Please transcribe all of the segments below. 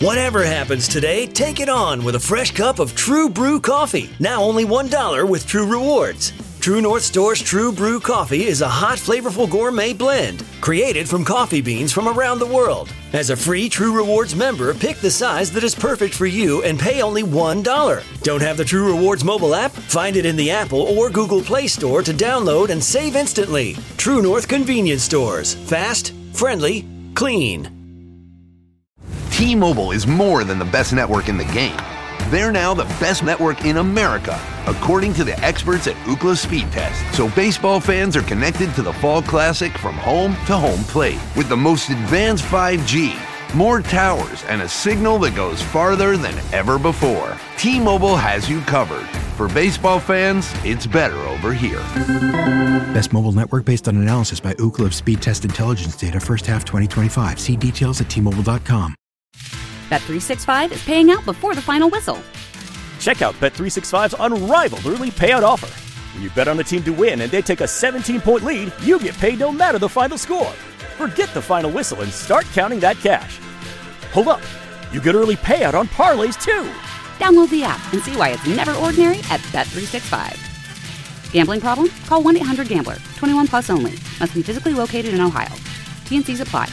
Whatever happens today, take it on with a fresh cup of True Brew coffee. Now only $1 with True Rewards. True North Store's True Brew coffee is a hot, flavorful gourmet blend created from coffee beans from around the world. As a free True Rewards member, pick the size that is perfect for you and pay only $1. Don't have the True Rewards mobile app? Find it in the Apple or Google Play Store to download and save instantly. True North Convenience Stores. Fast, friendly, clean. T-Mobile is more than the best network in the game. They're now the best network in America, according to the experts at Ookla Speed Test. So baseball fans are connected to the Fall Classic from home to home plate with the most advanced 5G, more towers, and a signal that goes farther than ever before. T-Mobile has you covered. For baseball fans, it's better over here. Best mobile network based on analysis by Ookla of Speed Test Intelligence data first half 2025. See details at T-Mobile.com. Bet365 is paying out before the final whistle. Check out Bet365's unrivaled early payout offer. When you bet on a team to win and they take a 17-point lead, you get paid no matter the final score. Forget the final whistle and start counting that cash. Hold up. You get early payout on parlays, too. Download the app and see why it's never ordinary at Bet365. Gambling problem? Call 1-800-GAMBLER. 21 plus only. Must be physically located in Ohio. T&Cs apply.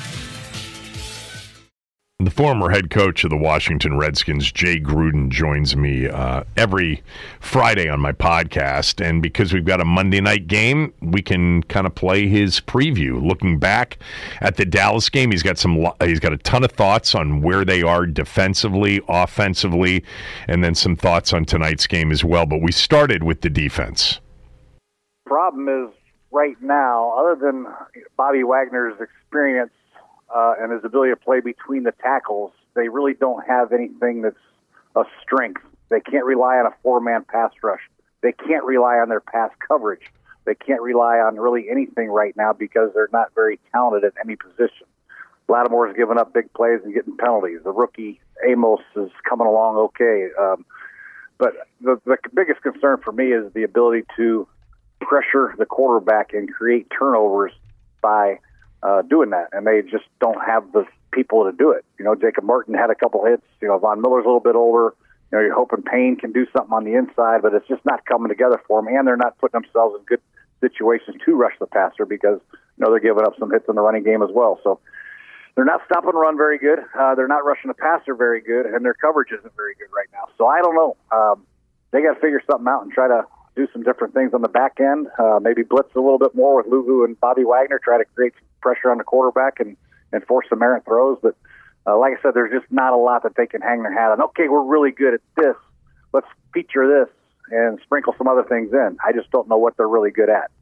The former head coach of the Washington Redskins, Jay Gruden, joins me every Friday on my podcast. And because we've got a Monday night game, we can kind of play his preview. Looking back at the Dallas game, he's got a ton of thoughts on where they are defensively, offensively, and then some thoughts on tonight's game as well. But we started with the defense. Problem is, right now, other than Bobby Wagner's experience and his ability to play between the tackles, they really don't have anything that's a strength. They can't rely on a four-man pass rush. They can't rely on their pass coverage. They can't rely on really anything right now because they're not very talented at any position. Lattimore's giving up big plays and getting penalties. The rookie Amos is coming along okay. But the biggest concern for me is the ability to pressure the quarterback and create turnovers by doing that, and they just don't have the people to do it. You know, Jacob Martin had a couple hits. You know, Von Miller's a little bit older. You know, you're hoping Payne can do something on the inside, but it's just not coming together for them, and they're not putting themselves in good situations to rush the passer because, you know, they're giving up some hits in the running game as well. So they're not stopping the run very good. They're not rushing the passer very good, and their coverage isn't very good right now. So I don't know. They got to figure something out and try to do some different things on the back end. Maybe blitz a little bit more with Luvu and Bobby Wagner, try to create some pressure on the quarterback and force some errant throws. But like I said, there's just not a lot that they can hang their hat on. Okay, we're really good at this. Let's feature this and sprinkle some other things in. I just don't know what they're really good at.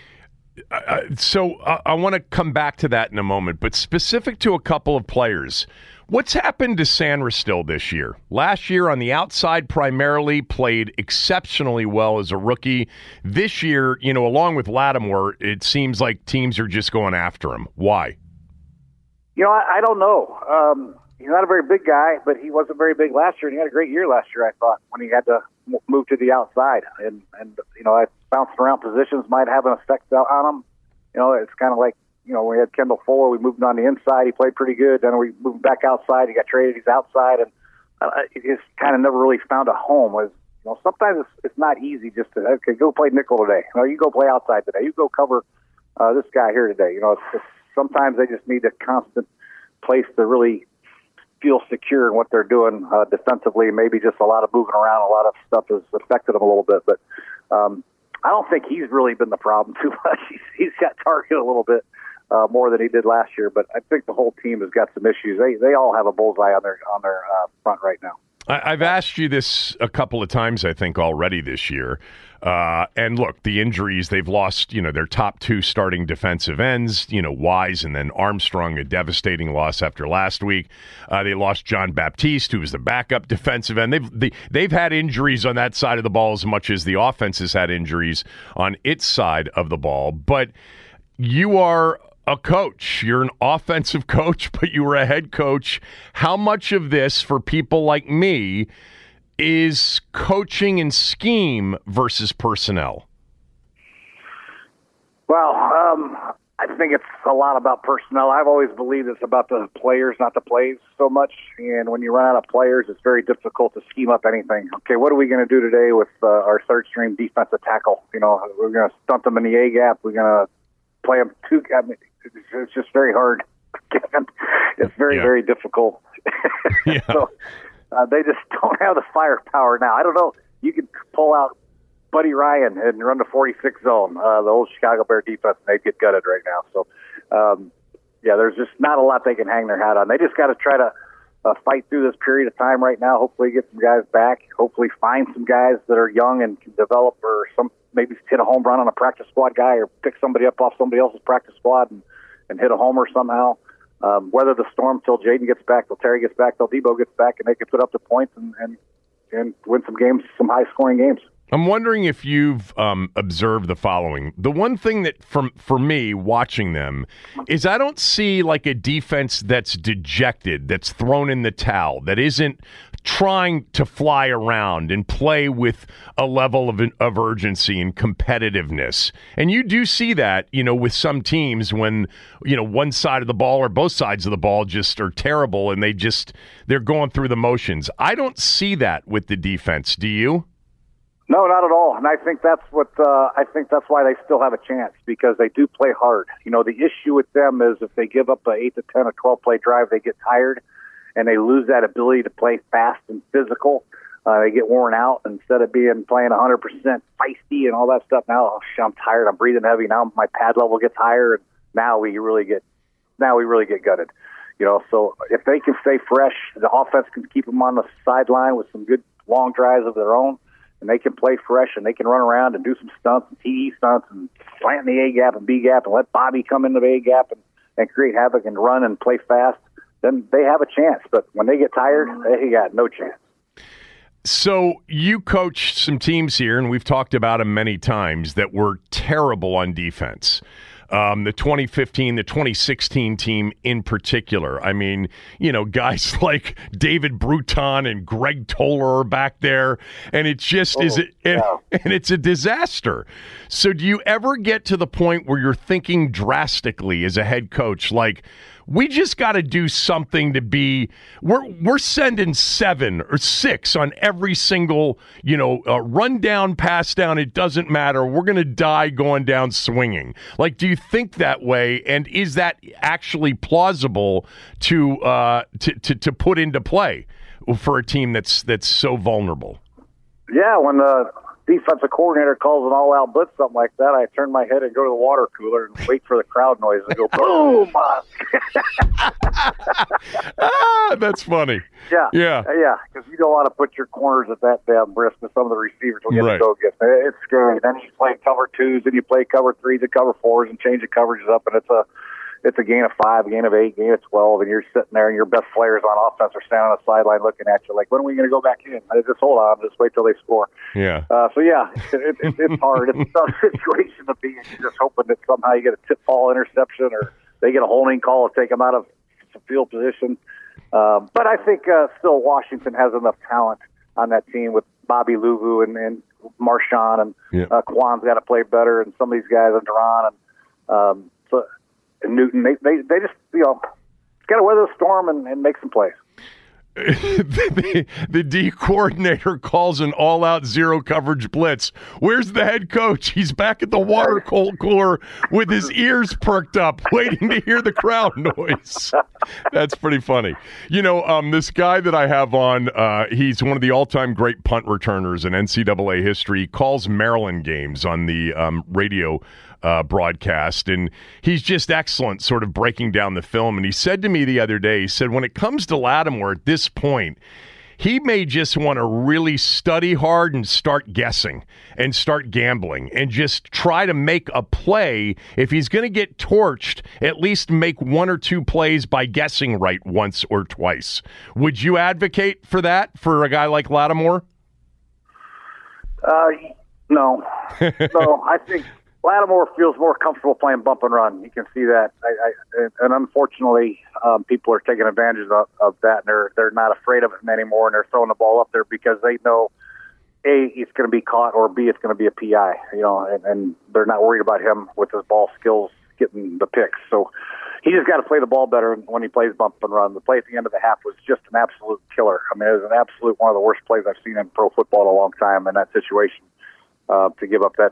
So I want to come back to that in a moment, but specific to a couple of players, what's happened to Sandra Still this year? Last year on the outside primarily played exceptionally well as a rookie. This year, you know, along with Lattimore, it seems like teams are just going after him. Why? You know, I don't know. He's not a very big guy, but he wasn't very big last year, and he had a great year last year, I thought, when he had to move to the outside. And you know, bouncing around positions might have an effect on him. You know, it's kind of like, you know, when we had Kendall Fuller, we moved him on the inside. He played pretty good. Then we moved him back outside. He got traded. He's outside. And he's kind of never really found a home. You know, sometimes it's not easy just to, okay, go play nickel today. You know, you go play outside today. You go cover this guy here today. You know, it's sometimes they just need a constant place to really feel secure in what they're doing defensively. Maybe just a lot of moving around, a lot of stuff has affected them a little bit. But I don't think he's really been the problem too much. He's got targeted a little bit more than he did last year. But I think the whole team has got some issues. They all have a bullseye on their front right now. I've asked you this a couple of times, I think, already this year. And look, the injuries, they've lost, you know, their top two starting defensive ends, you know, Wise and then Armstrong, a devastating loss after last week. They lost John Baptiste, who was the backup defensive end. They've had injuries on that side of the ball as much as the offense has had injuries on its side of the ball. But you are a coach. You're an offensive coach, but you were a head coach. How much of this, for people like me, is coaching and scheme versus personnel? Well, I think it's a lot about personnel. I've always believed it's about the players, not the plays so much. And when you run out of players, it's very difficult to scheme up anything. Okay, what are we going to do today with our third-string defensive tackle? You know, we're going to stunt them in the A-gap. We're going to play them two. I mean, it's just very hard. It's very, very difficult. Yeah. So they just don't have the firepower now. I don't know. You could pull out Buddy Ryan and run the 46 zone, the old Chicago Bear defense, and they'd get gutted right now. So, there's just not a lot they can hang their hat on. They just got to try to fight through this period of time right now. Hopefully get some guys back. Hopefully find some guys that are young and can develop, or maybe hit a home run on a practice squad guy, or pick somebody up off somebody else's practice squad and hit a homer somehow. Weather the storm till Jaden gets back, till Terry gets back, till Debo gets back, and they can put up the points and win some games, some high-scoring games. I'm wondering if you've observed the following. The one thing that, for me, watching them, is I don't see like a defense that's dejected, that's thrown in the towel, that isn't trying to fly around and play with a level of urgency and competitiveness. And you do see that, with some teams when, one side of the ball or both sides of the ball just are terrible and they're going through the motions. I don't see that with the defense. Do you? No, not at all. And I think that's why they still have a chance, because they do play hard. The issue with them is if they give up an 8 to 10 or 12 play drive, they get tired and they lose that ability to play fast and physical. They get worn out instead of playing 100% feisty and all that stuff. Now, I'm tired. I'm breathing heavy. Now my pad level gets higher, and now we really get gutted. So if they can stay fresh, the offense can keep them on the sideline with some good long drives of their own, and they can play fresh, and they can run around and do some stunts and TE stunts and plant in the A-gap and B-gap and let Bobby come into the A-gap and create havoc and run and play fast, then they have a chance. But when they get tired, they got no chance. So you coached some teams here, and we've talked about them many times, that were terrible on defense. The 2015, the 2016 team in particular. I mean, guys like David Bruton and Greg Toller are back there, and it just and it's a disaster. So do you ever get to the point where you're thinking drastically as a head coach, like, we just got to do something to be, we're sending 7 or 6 on every single, run down, pass down, it doesn't matter. We're going to die going down swinging. Like, do you think that way? And is that actually plausible to put into play for a team that's so vulnerable? Yeah, when the defensive coordinator calls an all-out blitz, something like that, I turn my head and go to the water cooler and wait for the crowd noise to go boom. That's funny. Yeah, because you don't want to put your corners at that damn risk, and some of the receivers will get to go get it. It's scary. Then you play cover 2s, then you play cover 3s and cover 4s and change the coverages up, and it's a gain of 5, a gain of 8, gain of 12, and you're sitting there and your best players on offense are standing on the sideline looking at you like, when are we going to go back in? Just hold on, just wait till they score. Yeah. It's hard. It's a tough situation to be in. You're just hoping that somehow you get a tip ball interception or they get a holding call to take them out of field position. But I think still Washington has enough talent on that team with Bobby Luvu and Marshawn, and Quan's got to play better, and some of these guys, and Duran, and Newton, they just, got to weather the storm and make some plays. The D coordinator calls an all-out zero coverage blitz. Where's the head coach? He's back at the water cooler with his ears perked up, waiting to hear the crowd noise. That's pretty funny. This guy that I have on, he's one of the all-time great punt returners in NCAA history. He calls Maryland games on the radio broadcast, and he's just excellent sort of breaking down the film. And he said to me the other day, he said, when it comes to Lattimore at this point, he may just want to really study hard and start guessing and start gambling and just try to make a play. If he's going to get torched, at least make 1 or 2 plays by guessing right once or twice. Would you advocate for that for a guy like Lattimore? No. I think Lattimore feels more comfortable playing bump and run. You can see that. And unfortunately, people are taking advantage of that, and they're not afraid of it anymore, and they're throwing the ball up there because they know, A, it's going to be caught, or B, it's going to be a PI, and they're not worried about him with his ball skills getting the picks. So he just got to play the ball better when he plays bump and run. The play at the end of the half was just an absolute killer. I mean, it was an absolute one of the worst plays I've seen in pro football in a long time in that situation. To give up that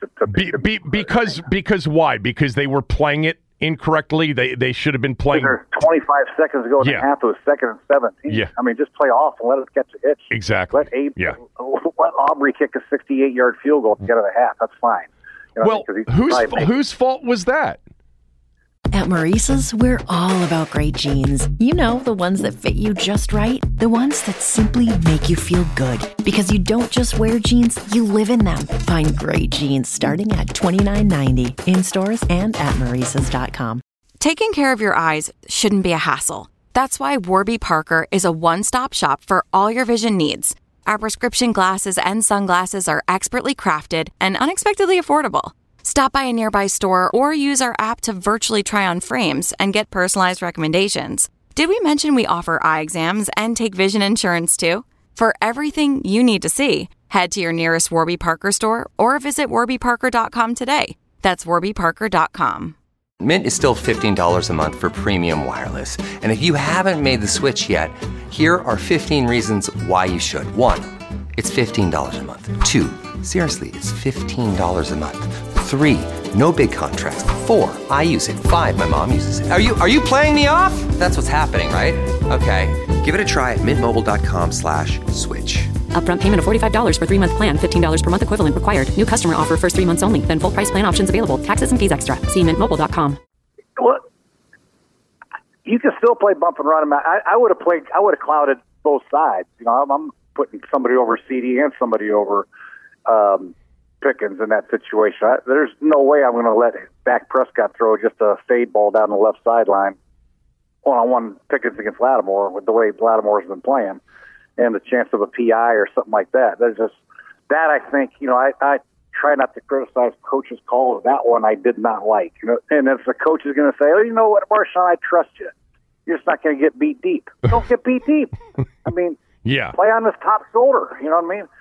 because why? Because they were playing it incorrectly. They should have been playing. There's 25 seconds to go in the half. It was 2nd and 17. Yeah. I mean, just play off and let us catch a hitch. Exactly. Let Aubrey kick a 68-yard field goal at the end of the half. That's fine. You know, whose fault was that? At Maurice's, we're all about great jeans. You know, the ones that fit you just right. The ones that simply make you feel good. Because you don't just wear jeans, you live in them. Find great jeans starting at $29.90 in stores and at Maurice's.com. Taking care of your eyes shouldn't be a hassle. That's why Warby Parker is a one-stop shop for all your vision needs. Our prescription glasses and sunglasses are expertly crafted and unexpectedly affordable. Stop by a nearby store or use our app to virtually try on frames and get personalized recommendations. Did we mention we offer eye exams and take vision insurance too? For everything you need to see, head to your nearest Warby Parker store or visit warbyparker.com today. That's warbyparker.com. Mint is still $15 a month for premium wireless. And if you haven't made the switch yet, here are 15 reasons why you should. 1, it's $15 a month. 2, seriously, it's $15 a month. 3, no big contracts. 4, I use it. 5, my mom uses it. Are you playing me off? That's what's happening, right? Okay, give it a try at mintmobile.com/switch. Upfront payment of $45 for 3-month plan. $15 per month equivalent required. New customer offer first 3 months only. Then full price plan options available. Taxes and fees extra. See mintmobile.com. Well, you can still play bump and run. I would have clouded both sides. You know, I'm putting somebody over CD and somebody over Pickens in that situation. There's no way I'm going to let Dak Prescott throw just a fade ball down the left sideline one-on-one Pickens against Lattimore with the way Lattimore's been playing and the chance of a PI or something like that. There's just that I think, you know, I try not to criticize coaches' calls. That one I did not like. You know, and if the coach is going to say, oh, you know what, Marshawn, I trust you. You're just not going to get beat deep. Don't get beat deep. I mean, play on this top shoulder. You know what I mean?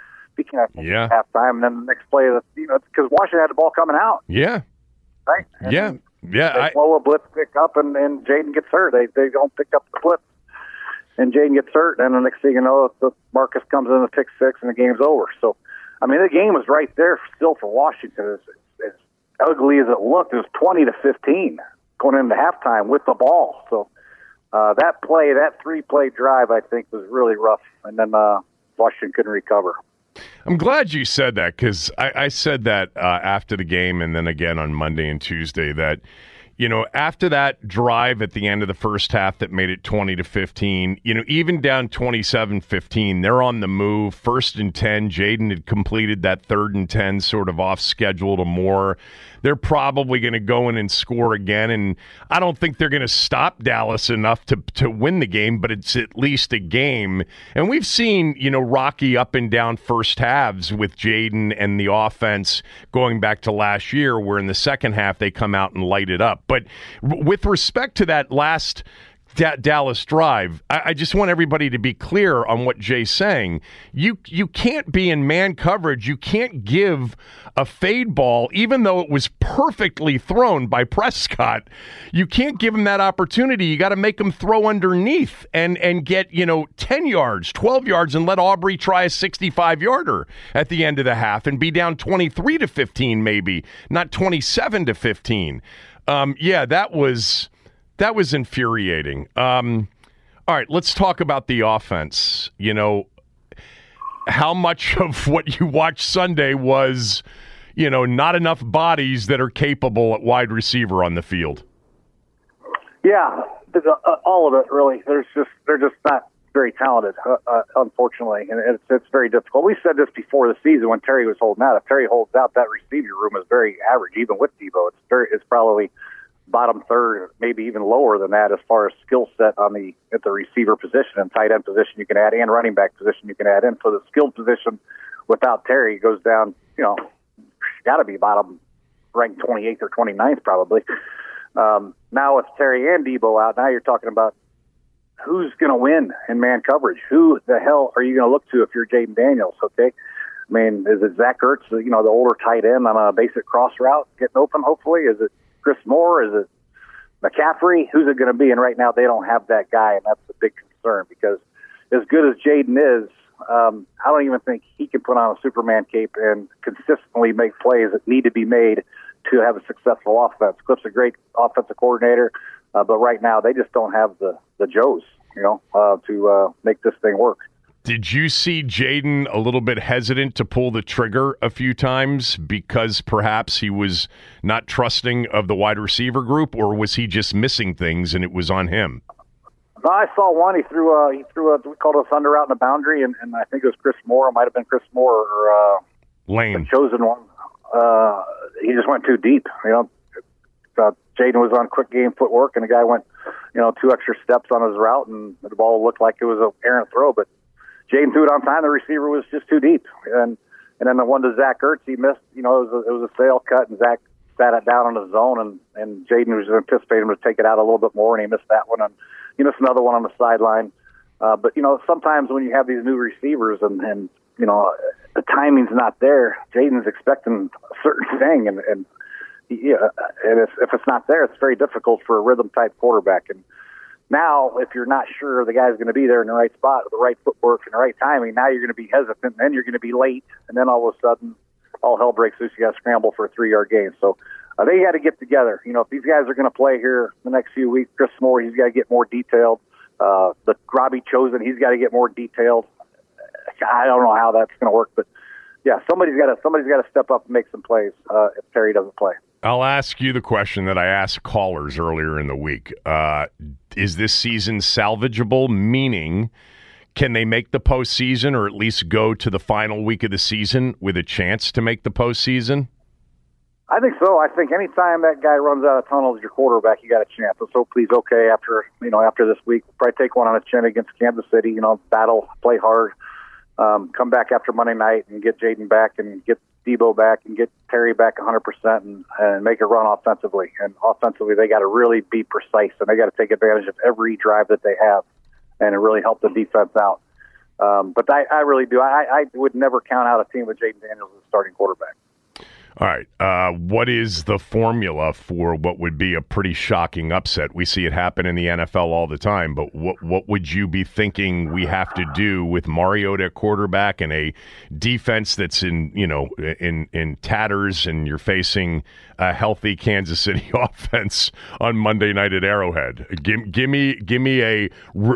Halftime, and then the next play, because Washington had the ball coming out. Yeah. Right? And they blow a blitz pick up, and Jaden gets hurt. They don't pick up the blitz, and Jaden gets hurt, and the next thing you know, the Marcus comes in the pick 6, and the game's over. So, I mean, the game was right there still for Washington. As ugly as it looked, it was 20-15 going into halftime with the ball. So that 3-play drive, I think, was really rough, and then Washington couldn't recover. I'm glad you said that, because I said that after the game and then again on Monday and Tuesday that, you know, after that drive at the end of the first half that made it 20-15, you know, even down 27-15, they're on the move. 1st and 10, Jaden had completed that 3rd and 10 sort of off schedule to Moore. They're probably going to go in and score again, and I don't think they're going to stop Dallas enough to win the game, but it's at least a game. And we've seen, you know, rocky up and down first halves with Jaden and the offense going back to last year, where in the second half they come out and light it up. But with respect to that last Dallas drive, I just want everybody to be clear on what Jay's saying. You can't be in man coverage. You can't give a fade ball, even though it was perfectly thrown by Prescott. You can't give him that opportunity. You got to make him throw underneath and get, you know, 10 yards, 12 yards, and let Aubrey try a 65-yarder at the end of the half and be down 23-15 maybe, not 27-15. That was infuriating. All right, let's talk about the offense. You know, how much of what you watched Sunday was, you know, not enough bodies that are capable at wide receiver on the field? Yeah, all of it, really. They're just not very talented, unfortunately, and it's very difficult. We said this before the season when Terry was holding out. If Terry holds out, that receiving room is very average, even with Debo. It's probably bottom third, maybe even lower than that as far as skill set at the receiver position and tight end position you can add and running back position you can add in. So the skill position without Terry goes down, you know, got to be bottom ranked 28th or 29th probably. Now with Terry and Debo out, now you're talking about who's going to win in man coverage. Who the hell are you going to look to if you're Jaden Daniels, okay? I mean, is it Zach Ertz, you know, the older tight end on a basic cross route getting open, hopefully? Is it Chris Moore? Is it McCaffrey? Who's it going to be? And right now they don't have that guy, and that's a big concern because as good as Jaden is, I don't even think he can put on a Superman cape and consistently make plays that need to be made to have a successful offense. Cliff's a great offensive coordinator, but right now they just don't have the Joes, to make this thing work. Did you see Jaden a little bit hesitant to pull the trigger a few times because perhaps he was not trusting of the wide receiver group, or was he just missing things and it was on him? No, I saw one. He threw a we called it a thunder out in the boundary, and I think it was Chris Moore. It might have been Chris Moore or Lane, the chosen one. He just went too deep. Jaden was on quick game footwork, and the guy went, 2 extra steps on his route, and the ball looked like it was an errant throw, but Jaden threw it on time. The receiver was just too deep, and then the one to Zach Ertz, he missed. It was a sail cut, and Zach sat it down on the zone, and Jaden was anticipating him to take it out a little bit more, and he missed that one, and he missed another one on the sideline. But sometimes when you have these new receivers, and the timing's not there, Jaden's expecting a certain thing, and if it's not there, it's very difficult for a rhythm type quarterback. And now, if you're not sure the guy's going to be there in the right spot with the right footwork and the right timing, now you're going to be hesitant, and then you're going to be late, and then all of a sudden, all hell breaks loose. You got to scramble for a 3-yard gain. So they got to get together. If these guys are going to play here the next few weeks, Chris Moore, he's got to get more detailed. The Robbie Chosen, he's got to get more detailed. I don't know how that's going to work, but yeah, somebody's got to step up and make some plays if Terry doesn't play. I'll ask you the question that I asked callers earlier in the week. Is this season salvageable? Meaning, can they make the postseason or at least go to the final week of the season with a chance to make the postseason? I think so. I think anytime that guy runs out of tunnels, your quarterback, you got a chance. So please, okay, after this week, we'll probably take one on the chin against Kansas City. Battle, play hard, come back after Monday night and get Jaden back and get Debo back and get Terry back 100% and make it run offensively. And offensively, they got to really be precise, and they got to take advantage of every drive that they have and it really help the defense out. But I really do. I would never count out a team with Jaden Daniels as a starting quarterback. All right. What is the formula for what would be a pretty shocking upset? We see it happen in the NFL all the time, but what would you be thinking we have to do with Mariota at quarterback and a defense that's in tatters, and you're facing a healthy Kansas City offense on Monday night at Arrowhead? Give me a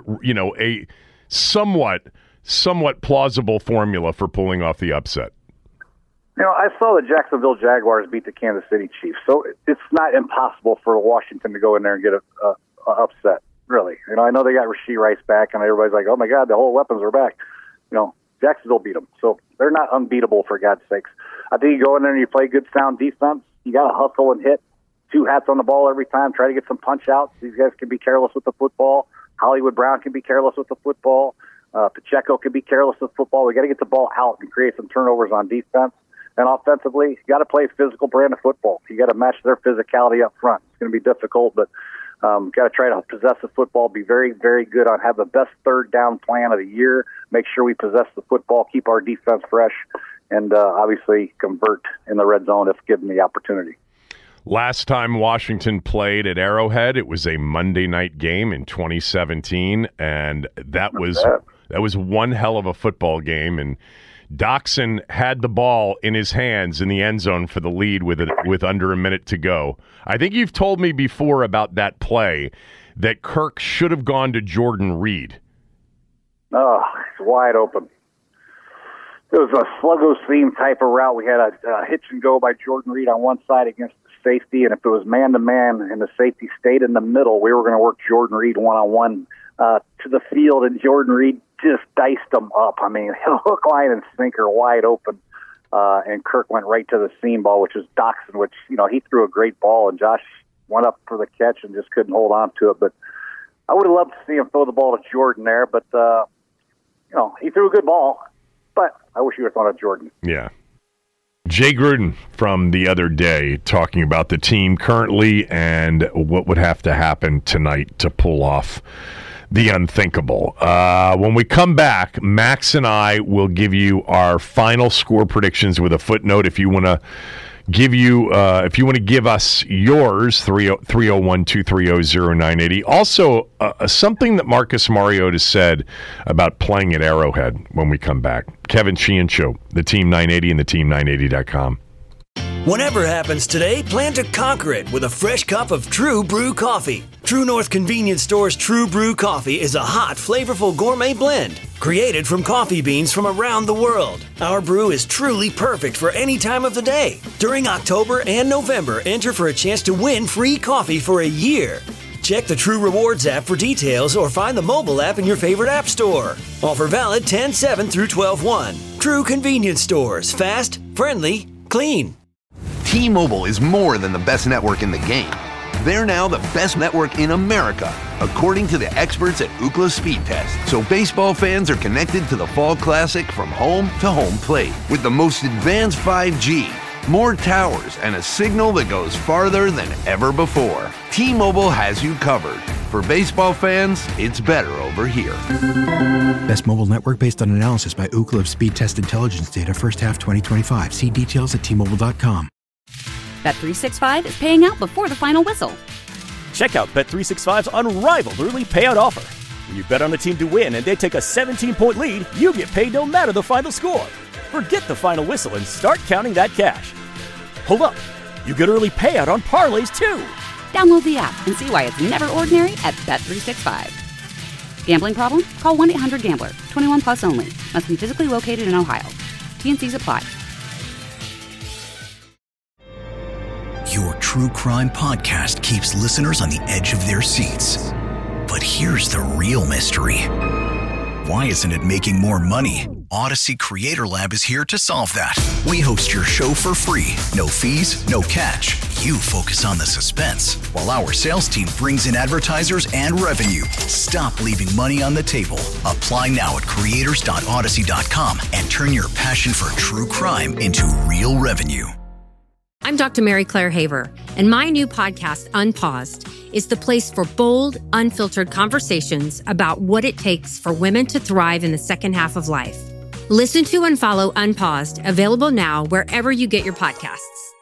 somewhat plausible formula for pulling off the upset. I saw the Jacksonville Jaguars beat the Kansas City Chiefs, so it's not impossible for Washington to go in there and get a upset, really. I know they got Rashee Rice back, and everybody's like, oh, my God, the whole weapons are back. Jacksonville beat them, so they're not unbeatable, for God's sakes. I think you go in there and you play good, sound defense. You got to hustle and hit 2 hats on the ball every time, try to get some punch-outs. These guys can be careless with the football. Hollywood Brown can be careless with the football. Pacheco can be careless with football. We got to get the ball out and create some turnovers on defense. And offensively, you got to play a physical brand of football. You got to match their physicality up front. It's going to be difficult, but got to try to possess the football, be very, very good on, have the best third down plan of the year, make sure we possess the football, keep our defense fresh, and obviously convert in the red zone if given the opportunity. Last time Washington played at Arrowhead, it was a Monday night game in 2017, and that was one hell of a football game, and Doxson had the ball in his hands in the end zone for the lead with under a minute to go. I think you've told me before about that play that Kirk should have gone to Jordan Reed. Oh, it's wide open. It was a sluggo seam type of route. We had a hitch and go by Jordan Reed on one side against the safety, and if it was man-to-man and the safety stayed in the middle, we were going to work Jordan Reed one-on-one to the field, and Jordan Reed just diced them up. I mean, hook, line, and sinker wide open. And Kirk went right to the seam ball, which was Doxson, which, he threw a great ball, and Josh went up for the catch and just couldn't hold on to it. But I would have loved to see him throw the ball to Jordan there, but, he threw a good ball. But I wish he would have thrown it to Jordan. Yeah. Jay Gruden from the other day talking about the team currently and what would have to happen tonight to pull off the unthinkable. When we come back, Max and I will give you our final score predictions with a footnote if you want to give you, if you want to give us yours, 301-230-0980. Also, something that Marcus Mariota said about playing at Arrowhead when we come back. Kevin Sheehan Show, the Team 980 and the Team980.com. Whatever happens today, plan to conquer it with a fresh cup of True Brew coffee. True North Convenience Store's True Brew coffee is a hot, flavorful gourmet blend created from coffee beans from around the world. Our brew is truly perfect for any time of the day. During October and November, enter for a chance to win free coffee for a year. Check the True Rewards app for details or find the mobile app in your favorite app store. Offer valid 10/7 through 12/1. True Convenience Stores. Fast, friendly, clean. T-Mobile is more than the best network in the game. They're now the best network in America, according to the experts at Ookla Speed Test. So baseball fans are connected to the Fall Classic from home to home plate with the most advanced 5G, more towers, and a signal that goes farther than ever before. T-Mobile has you covered. For baseball fans, it's better over here. Best mobile network based on analysis by Ookla of Speed Test Intelligence data first half 2025. See details at T-Mobile.com. Bet365 is paying out before the final whistle. Check out Bet365's unrivaled early payout offer. When you bet on a team to win and they take a 17-point lead, you get paid no matter the final score. Forget the final whistle and start counting that cash. Hold up. You get early payout on parlays, too. Download the app and see why it's never ordinary at Bet365. Gambling problem? Call 1-800-GAMBLER. 21 plus only. Must be physically located in Ohio. T&Cs apply. Your true crime podcast keeps listeners on the edge of their seats. But here's the real mystery. Why isn't it making more money? Odyssey Creator Lab is here to solve that. We host your show for free. No fees, no catch. You focus on the suspense, while our sales team brings in advertisers and revenue. Stop leaving money on the table. Apply now at creators.odyssey.com and turn your passion for true crime into real revenue. I'm Dr. Mary Claire Haver, and my new podcast, Unpaused, is the place for bold, unfiltered conversations about what it takes for women to thrive in the second half of life. Listen to and follow Unpaused, available now wherever you get your podcasts.